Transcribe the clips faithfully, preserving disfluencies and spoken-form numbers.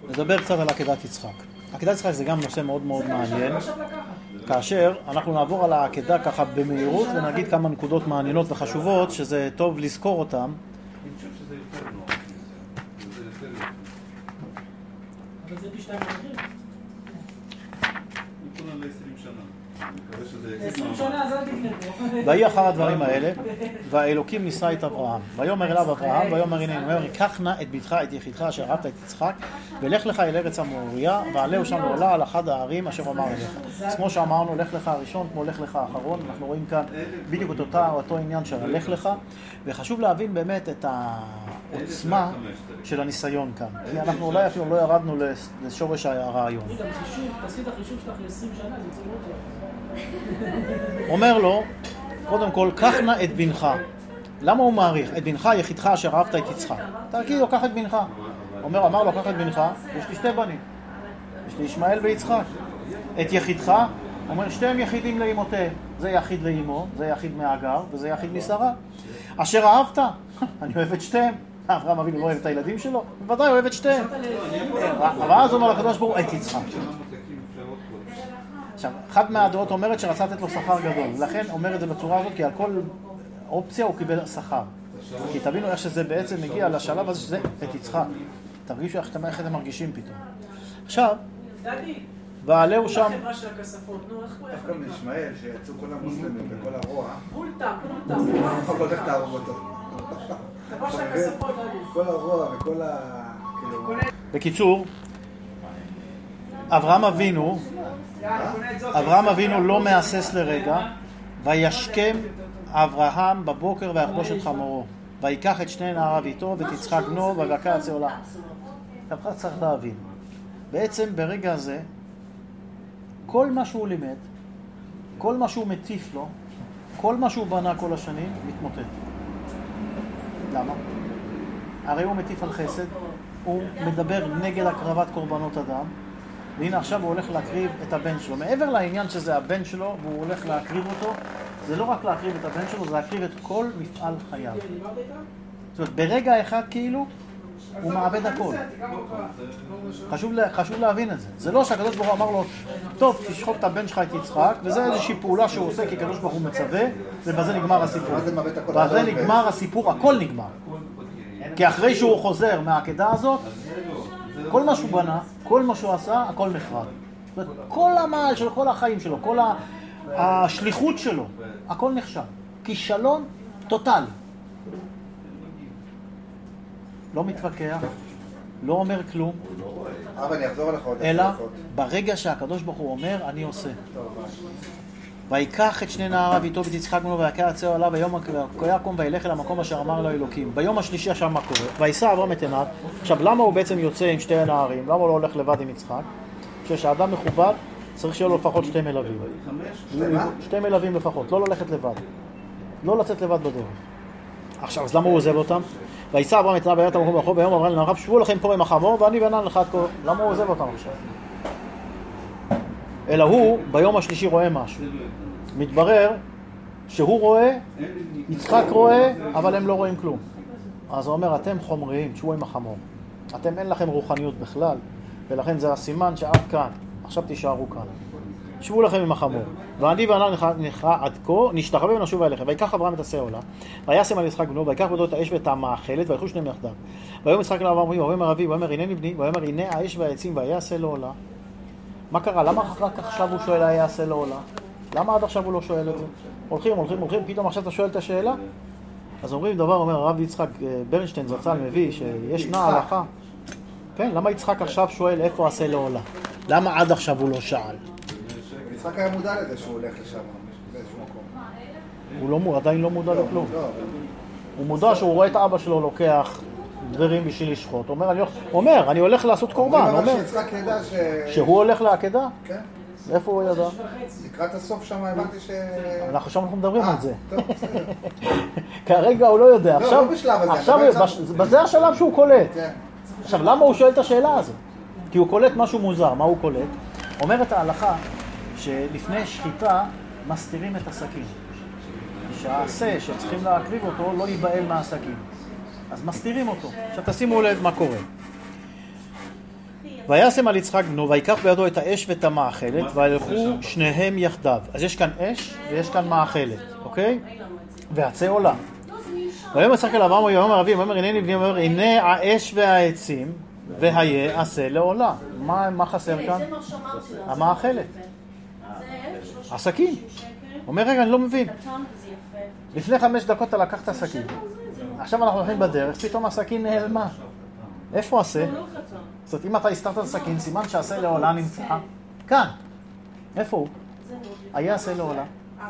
נדבר קצת על עקדת יצחק. עקדת יצחק זה גם נושא מאוד מאוד מעניין, כאשר אנחנו נעבור על העקדה ככה במהירות ונגיד כמה נקודות מעניינות וחשובות שזה טוב לזכור אותן. אני חושב שזה יותר נוח. זה יותר נוח. אבל זה פי שתיים אחרים. נתון על עשרים שנה. עשרים שנה, אז אל תקנה פה. ויהי אחר הדברים האלה, והאלוקים נישא את אברהם. ויאמר אליו אברהם, ויאמר הנה, ויאמר קח נא את ביתך, את יחידך אשר אהבת את יצחק, ולך לך אל ארץ המוריה, ועלהו שם לעולה על אחד הערים אשר אמר אליך. אז כמו שאמרנו, לך לך הראשון, כמו לך לך האחרון, אנחנו רואים כאן בדיוק את אותה, אותו עניין של לך לך, וחשוב להבין באמת את העוצמה של הניסיון כאן. כי אנחנו אולי אפילו לא ירדנו לשורש הרעיון. תעשי את החישוב שלך ל-עשרים שנה, זה צורות זה. אומר לו, קודם כל, קח נא את בנך. למה הוא מעריך? את בנך, יחידך אשר אהבת את יצחק. תגיד לו, קח את בנך. אומר, אמר לו, קח את בנך, יש לי שתי בנים. יש לי ישמעאל ויצחק. את יחידך, אומר, שתיהם יחידים לאמותיהם. זה יחיד לאמו, זה יחיד מהגר, וזה יחיד משרה. אשר אהבת, אני אוהב את שתיהם. אברהם אבינו לא אוהב את הילדים שלו? בוודאי, אוהב את שתיהם. אבל אז אומר לקדוש ברוך הוא, את יצחק. עכשיו, אחת מהדעות אומרת שרצה לתת לו שכר גדול, ולכן אומר את זה בצורה הזאת, כי על כל אופציה הוא קיבל שכר. כי תבינו איך שזה בעצם מגיע לשלב הזה שזה את יצחק. תרגישו איך אתם, איך אתם מרגישים פתאום. עכשיו, ועלהו שם... החברה של הכספות, נו, איך הוא איך גם ישמעאל, שיצאו כל המוסלמים וכל הרוע. פולטה, פולטה. אף אחד לא הולך להרוג אותו. החברה של הכספות, כל הרוע וכל ה... בקיצור, אברהם אבינו, אברהם אבינו לא מהסס לרגע, וישכם אברהם בבוקר ויחבוש את חמורו, ויקח את שני נעריו איתו ואת יצחק בנו ויבקע עצי עולה. עכשיו צריך להבין, בעצם ברגע הזה, כל מה שהוא לימד, כל מה שהוא מטיף לו, כל מה שהוא בנה כל השנים, מתמוטט. למה? הרי הוא מטיף על חסד, הוא מדבר נגד הקרבת קורבנות אדם, והנה עכשיו הוא הולך להקריב את הבן שלו. מעבר לעניין שזה הבן שלו והוא הולך להקריב אותו, זה לא רק להקריב את הבן שלו, זה להקריב את כל מפעל חייו. זאת אומרת, ברגע אחד כאילו הוא מאבד הכל. חשוב, חשוב להבין את זה. זה לא שהקדוש ברוך הוא אמר לו, טוב, תשחוק את הבן שלך את יצחק, וזה איזושהי פעולה שהוא עושה כי הקדוש ברוך הוא מצווה, ובזה נגמר הסיפור. בזה נגמר הסיפור, הכל נגמר. כי אחרי שהוא חוזר מהעקדה הזאת, כל מה שהוא בנה, כל מה שהוא עשה, הכל נחרב. זאת אומרת, כל המעל של כל החיים שלו, כל השליחות שלו, הכל נחשב. כישלון טוטל. לא מתווכח, לא אומר כלום, אבל אני אחזור עליך עוד אלא ברגע שהקדוש ברוך הוא אומר, אני עושה. ויקח את שני נעריו איתו ואת יצחק בנו ויקע עצי עליו ויום יקום וילך אל המקום אשר אמר לו אלוקים. ביום השלישי עכשיו מה קורה? ויישא אברהם את עיניו. עכשיו למה הוא בעצם יוצא עם שתי נערים? למה הוא לא הולך לבד עם יצחק? כשאדם מכובד צריך שיהיה לו לפחות שתי מלווים. שתי מלווים לפחות, לא ללכת לבד. לא לצאת לבד בדרך. עכשיו, אז למה הוא עוזב אותם? ויישא אברהם את עיניו וירא את המקום ברחוב ויאמר לנעריו שבו לכם פה עם החמור ואני ואנן לך את כה. למה הוא עוזב אותם עכשיו? אלא הוא ביום השלישי רואה משהו. מתברר שהוא רואה, יצחק רואה, אבל הם לא רואים כלום. אז הוא אומר, אתם חומריים, תשבו עם החמור. אתם אין לכם רוחניות בכלל, ולכן זה הסימן שעד כאן, עכשיו תישארו כאן. תשבו לכם עם החמור. ואני ואנן לך עד כה, נשתחווה ונשוב אליכם. ויקח אברהם את עשה עולה, וישם על יצחק בנו, ויקח בדו את האש ואת המאכלת, וילכו שניהם יחדיו. ויאמר יצחק אליו אברהם, ויאמר אבי, ויאמר הנני בני, ויאמר הנה האש והעצים, ויעשה לו עולה. מה קרה? למה רק עכשיו הוא שואל היה יעשה לו עולה? למה עד עכשיו הוא לא שואל את זה? הולכים, הולכים, הולכים, פתאום עכשיו אתה שואל את השאלה? אז אומרים דבר, אומר הרב יצחק ברנשטיין זצ"ל מביא שיש נע הלכה. כן, למה יצחק עכשיו שואל איפה עשה לו עולה? למה עד עכשיו הוא לא שאל? יצחק היה מודע לזה שהוא הולך לשם באיזשהו מקום. הוא עדיין לא מודע לכלום. הוא מודע שהוא רואה את אבא שלו לוקח דברים בשביל לשחוט. הוא אומר, אני, אומר, אני הולך לעשות קורבן. הוא אומר שהוא הולך לעקדה? כן. איפה הוא ידע? לקראת הסוף שם הבנתי ש... אנחנו שם אנחנו מדברים על זה. טוב, בסדר. כרגע הוא לא יודע. לא, לא בשלב הזה. עכשיו, בזה השלב שהוא קולט. עכשיו, למה הוא שואל את השאלה הזאת? כי הוא קולט משהו מוזר. מה הוא קולט? אומרת ההלכה שלפני שחיטה מסתירים את הסכין. שהעשה שצריכים להקריב אותו לא ייבעל מהסכין. אז מסתירים אותו. עכשיו תשימו לב מה קורה. וישם על יצחק בנו, ויקח בידו את האש ואת המאכלת, וילכו שניהם יחדיו. אז יש כאן אש ויש כאן מאכלת, אוקיי? והצה עולה. ויאמר יצחק אל אברהם ויאמר אביו, ויאמר הנני בני, ויאמר הנה האש והעצים, והיה עשה לעולה. מה, מה חסר כאן? המאכלת. הסכין. אומר רגע, אני לא מבין. לפני חמש דקות אתה לקחת הסכין. עכשיו אנחנו הולכים בדרך, פתאום הסכין נעלמה. איפה עשה? זאת אומרת, אם אתה הסתרת את הסכין, סימן שעשה לעולה נמצא כאן. איפה הוא? היה עשה לעולה.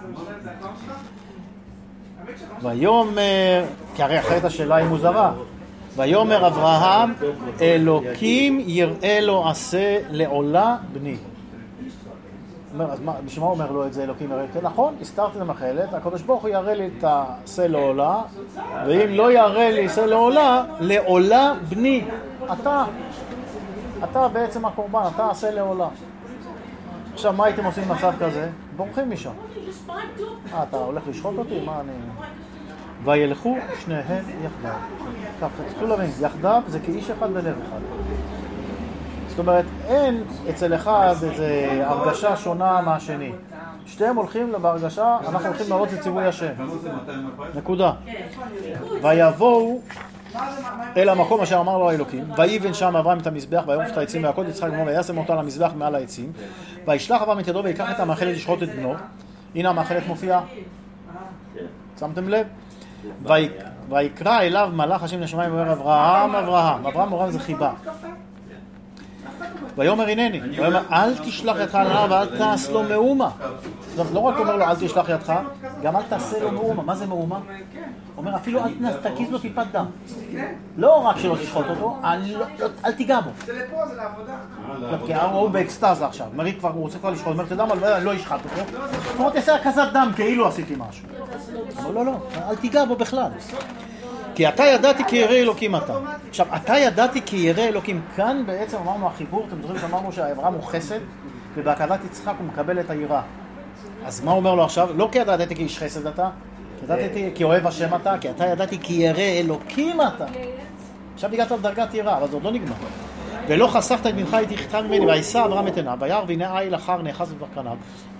ויאמר, כי הרי אחרת השאלה היא מוזרה. ויאמר אברהם, אלוקים יראה לו עשה לעולה בני. אומר, אז מה, בשביל מה אומר לו את זה אלוקים יראה? נכון, הסתרתי את המאכלת, הקדוש ברוך הוא יראה לי את העשה לעולה, ואם לא יראה לי עשה לעולה, לעולה בני. אתה, אתה בעצם הקורבן, אתה עשה לעולה. עכשיו, מה הייתם עושים במצב כזה? בורחים משם. אה, אתה הולך לשחוט אותי? מה אני... וילכו שניהם יחדיו. ככה, תצטרכו להבין, יחדיו זה כאיש אחד בלב אחד. זאת אומרת, אין אצל אחד איזו הרגשה שונה מהשני. שתיהם הולכים בהרגשה, אנחנו הולכים לעלות את ציווי השם. נקודה. ויבואו אל המקום אשר אמר לו האלוקים, ויבן שם אברהם את המזבח, ויערוף את העצים, ויעקוד יצחק בנו, וישם אותו על המזבח מעל העצים, וישלח אברהם את ידו ויקח את המאכלת לשחוט את בנו. הנה המאכלת מופיעה. שמתם לב? ויקרא אליו מלאך השם לשמיים ואומר אברהם, אברהם. אברהם אברהם זה חיבה. ויאמר הנני, ויאמר אל תשלח ידך על הנער ואל תעש לו מאומה. לא רק אומר לו אל תשלח ידך, גם אל תעשה לו מאומה. מה זה מאומה? אומר אפילו אל תקיז לו טיפת דם. לא רק שלא תשחוט אותו, אל תיגע בו. זה לפה, זה לעבודה. כי הוא באקסטאזה עכשיו, מרי כבר, הוא רוצה כבר לשחוט, אומר, אתה יודע מה, אני לא אשחט אותו. הוא רוצה לעשות כזת דם, כאילו עשיתי משהו. אבל לא, לא, אל תיגע בו בכלל. כי אתה ידעתי כי ירא אלוקים אתה. עכשיו, אתה ידעתי כי ירא אלוקים. כאן בעצם אמרנו החיבור, אתם זוכרים שאמרנו שאברהם הוא חסד, ובהקדת יצחק הוא מקבל את היראה. אז מה הוא אומר לו עכשיו? לא כי ידעתי כי איש חסד אתה, ידעתי כי אוהב השם אתה, כי אתה ידעתי כי ירא אלוקים אתה. עכשיו הגעת לדרגת יראה, אבל זה עוד לא נגמר. ולא חסכת את בנך את יחתך ממני, וישא אברהם את עיניו, וירא והנה איל אחר נאחז בקרניו.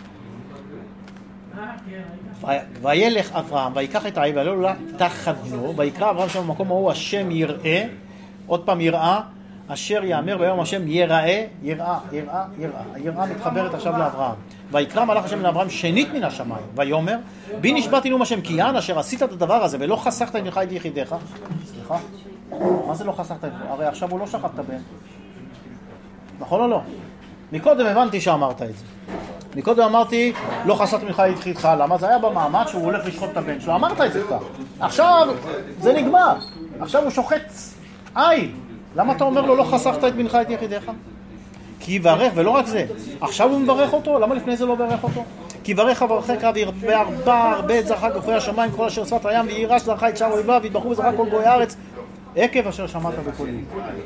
וילך אברהם, ויקח את העיל, ועלה לו תחת בנו, ויקרא אברהם שם במקום ההוא, השם יראה, עוד פעם יראה, אשר יאמר ביום השם יראה, יראה, יראה, יראה. היראה מתחברת עכשיו לאברהם. ויקרא מלאך השם לאברהם שנית מן השמיים, ויאמר, בי נשבעתי נאום השם, כי יען אשר עשית את הדבר הזה, ולא חסכת את בנך את יחידך. סליחה? מה זה לא חסכת את בנך? הרי עכשיו הוא לא שחט את הבן. נכון או לא? מקודם הבנתי שאמרת את זה. מקודם אמרתי, לא חסכת ממך את יחידך, למה? זה היה במעמד שהוא הולך לשחוט את הבן שלו, אמרת את זה כבר. עכשיו זה נגמר, עכשיו הוא שוחט עין. למה אתה אומר לו, לא חסכת את בנך את יחידך? כי יברך, ולא רק זה, עכשיו הוא מברך אותו, למה לפני זה לא ברך אותו? כי יברך אברכך וירבה הרבה הרבה את זרעך כוכבי השמיים, כל אשר שפת הים, ויירש זרעך את שאר אויביו, ויתברכו בזרעך כל גויי הארץ, עקב אשר שמעת בקולי.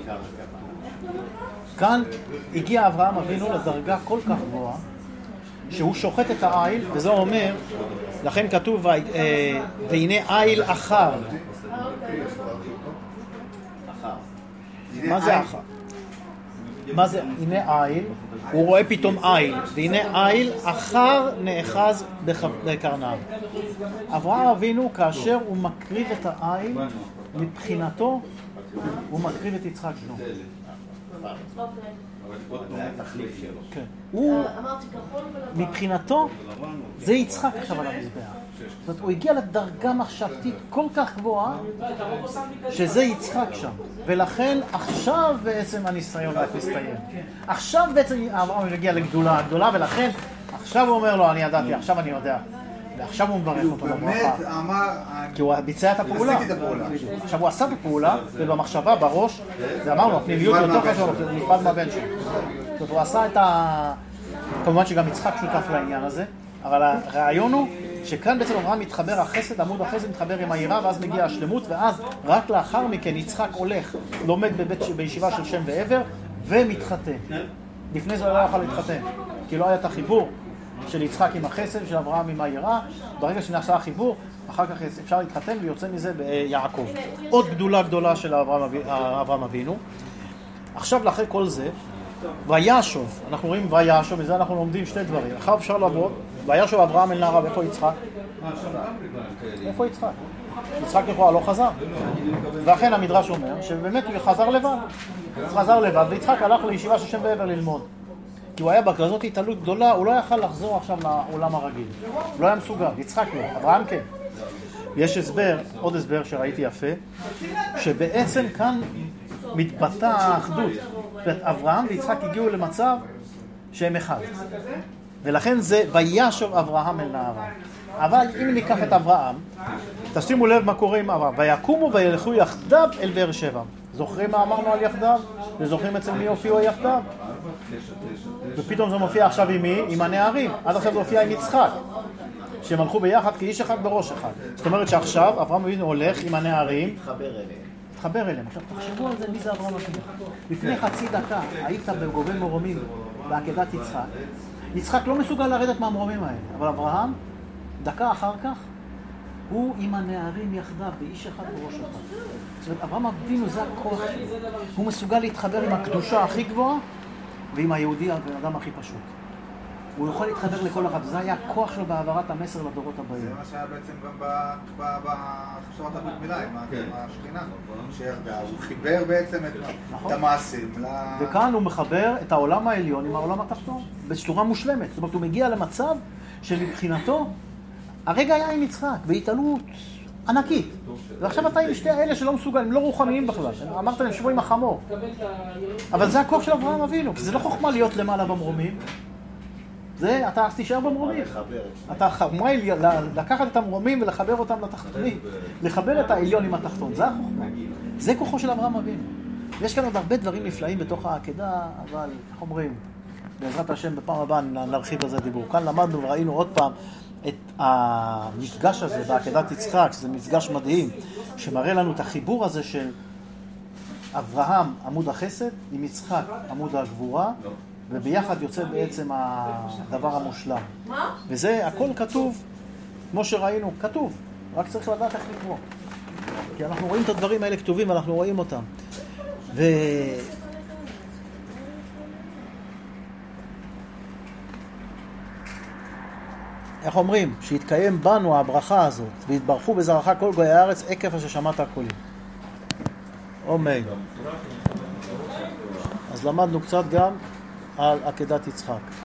כאן הגיע אברהם אבינו לדרגה כל כך גבוהה, שהוא שוחט את העיל, וזה אומר, לכן כתוב, והנה עיל אחר. מה זה אחר? מה זה? הנה עיל, הוא רואה פתאום עיל, והנה עיל אחר נאחז בקרניו. אברהם אבינו, כאשר הוא מקריב את העיל, מבחינתו, הוא מקריב את יצחק בנו. הוא, מבחינתו, זה יצחק עכשיו על המזבח. זאת אומרת, הוא הגיע לדרגה מחשבתית כל כך גבוהה, שזה יצחק שם. ולכן עכשיו בעצם הניסיון רק מסתיים. עכשיו בעצם אברהם הגיע לגדולה הגדולה, ולכן עכשיו הוא אומר לו, אני ידעתי, עכשיו אני יודע. ועכשיו הוא מברך אותו בברכה. כי הוא ביצע את הפעולה. עכשיו הוא עשה את הפעולה, ובמחשבה, בראש, זה אמרנו, הפנימיות יותר חשוב, זה נפרד מהבן שלו. זאת אומרת, הוא עשה את ה... כמובן שגם יצחק שותף לעניין הזה, אבל הרעיון הוא שכאן בעצם אברהם מתחבר החסד, עמוד החסד מתחבר עם היראה, ואז מגיע השלמות, ואז רק לאחר מכן יצחק הולך, לומד בבית, בישיבה של שם ועבר, ומתחתן. לפני זה הוא לא יכול להתחתן, כי לא היה את החיבור של יצחק עם החסד, של אברהם עם היראה. ברגע שנעשה החיבור, אחר כך אפשר להתחתן ויוצא מזה ביעקב. עוד גדולה גדולה של אברהם, אברהם אבינו. עכשיו לאחרי כל זה, וישוב, אנחנו רואים וישוב, וזה אנחנו לומדים שני דברים. אחר אפשר לעבוד, וישוב אברהם אל נערה, ואיפה יצחק? איפה יצחק? יצחק לכאורה לא חזר. ואכן המדרש אומר שבאמת הוא חזר לבד. חזר לבד, ויצחק הלך לישיבה של שם בעבר ללמוד. כי הוא היה בכזאת התעלות גדולה, הוא לא יכל לחזור עכשיו לעולם הרגיל. לא היה מסוגל, יצחק לא, אברהם כן. יש הסבר, עוד הסבר שראיתי יפה, שבעצם כאן מתבטא האחדות. זאת אומרת, אברהם ויצחק הגיעו למצב שהם אחד. ולכן זה וישוב אברהם אל נערה. אבל אם ניקח את אברהם, תשימו לב מה קורה עם אברהם. ויקומו וילכו יחדיו אל באר שבע. זוכרים מה אמרנו על יחדיו? וזוכרים אצל מי הופיעו יחדיו? ופתאום זה מופיע עכשיו עם מי? עם הנערים. עד עכשיו זה הופיע עם יצחק. שהם הלכו ביחד כאיש אחד בראש אחד. זאת אומרת שעכשיו אברהם אבינו הולך עם הנערים. מתחבר אליהם. מתחבר אליהם. עכשיו תחשבו על זה, מי זה אברהם אבינו? לפני חצי דקה היית בגובי מרומים בעקדת יצחק. יצחק לא מסוגל לרדת מהמרומים האלה, אבל אברהם, דקה אחר כך, הוא עם הנערים יחדיו, באיש אחד בראש אחד. זאת אומרת, אברהם אבינו זה הכוח שלו. הוא מסוגל להתחבר עם הקדושה הכי גבוהה, ועם היהודי, האדם הכי פשוט. הוא יכול להתחבר לכל אחד. זה היה הכוח שלו בהעברת המסר לדורות הבאים. זה מה שהיה בעצם גם בחשבת הברית מילה, עם השכינה שירדה. הוא חיבר בעצם את המעשים. וכאן הוא מחבר את העולם העליון עם העולם התחתון, בצורה מושלמת. זאת אומרת, הוא מגיע למצב שמבחינתו, הרגע היה עם יצחק, בהתעלות ענקית. ועכשיו אתה עם שתי האלה שלא מסוגלים, לא רוחניים בכלל. אמרת להם שבו עם החמור. אבל זה הכוח של אברהם אבינו, כי זה לא חוכמה להיות למעלה במרומים. זה, אתה אז תישאר במרומים. אתה חוכמה לקחת את המרומים ולחבר אותם לתחתונים. לחבר את העליון עם התחתון, זה החוכמה. זה כוחו של אברהם אבינו. יש כאן עוד הרבה דברים נפלאים בתוך העקדה, אבל איך אומרים, בעזרת השם בפעם הבאה נרחיב על זה דיבור. כאן למדנו וראינו עוד פעם את המפגש הזה בעקדת יצחק, שזה מפגש מדהים, שמראה לנו את החיבור הזה של אברהם עמוד החסד עם יצחק עמוד הגבורה, וביחד יוצא בעצם הדבר המושלם. וזה הכל כתוב, כמו שראינו, כתוב, רק צריך לדעת איך לקרוא. כי אנחנו רואים את הדברים האלה כתובים, אנחנו רואים אותם. ו... איך אומרים? שהתקיים בנו הברכה הזאת, והתברכו בזרעך כל גויי הארץ, עקב אשר שמעת קולי. אמן. אז למדנו קצת גם על עקדת יצחק.